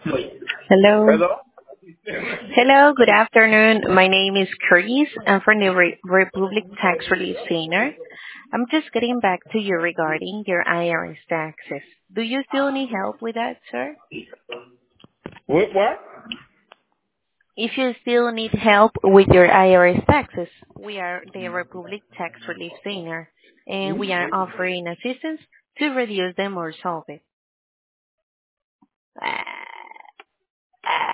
Hello. Hello? Hello, good afternoon. My name is Chris. I'm from the Republic Tax Relief Center. I'm just getting back to you regarding your IRS taxes. Do you still need help with that, sir? Wait, what? If you still need help with your IRS taxes, we are the Republic Tax Relief Center, and we are offering assistance to reduce them or solve it.